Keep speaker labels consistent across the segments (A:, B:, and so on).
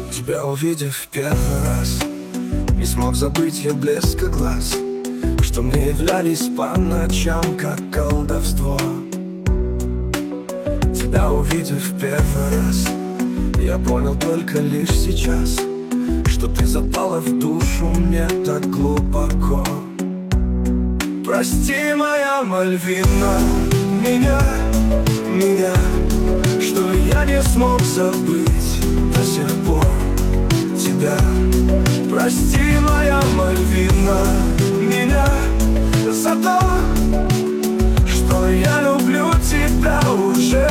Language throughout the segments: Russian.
A: Тебя увидев первый раз, не смог забыть я блеска глаз, что мне являлись по ночам, как колдовство. Тебя увидев первый раз, я понял только лишь сейчас, что ты запала в душу мне так глубоко. Прости, моя Мальвина, меня, что я не смог забыть до сих пор тебя. Прости, моя Мальвина, меня за то, что я люблю тебя уже.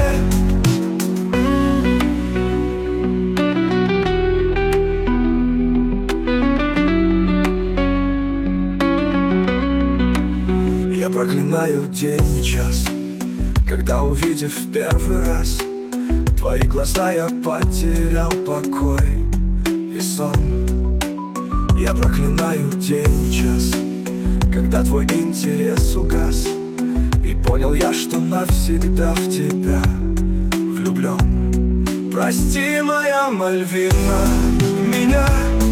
A: Я проклинаю день и час, когда, увидев в первый раз твои глаза, я потерял покой и сон. Я проклинаю день и час, когда твой интерес угас, и понял я, что навсегда в тебя влюблен. Прости, моя Мальвина, меня,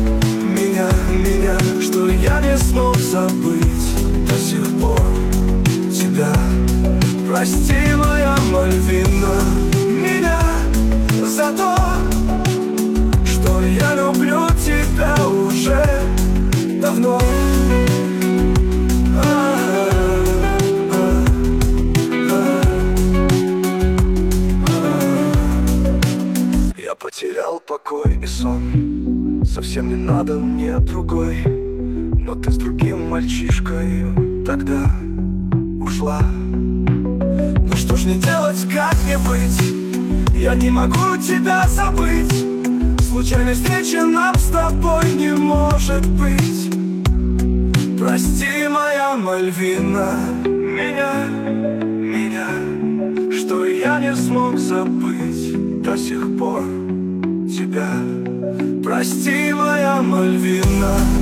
A: что я не смог забыть до сих пор тебя. Прости, моя Мальвина, меня за то, что я люблю тебя уже давно. Я потерял покой и сон, совсем не надо мне другой, но ты с другим мальчишкой тогда ушла. Ну что ж мне делать, как мне быть? Я не могу тебя забыть. Случайной встречи нам с тобой не может быть. Прости, моя Мальвина, меня, что я не смог забыть до сих пор тебя. Прости, моя Мальвина.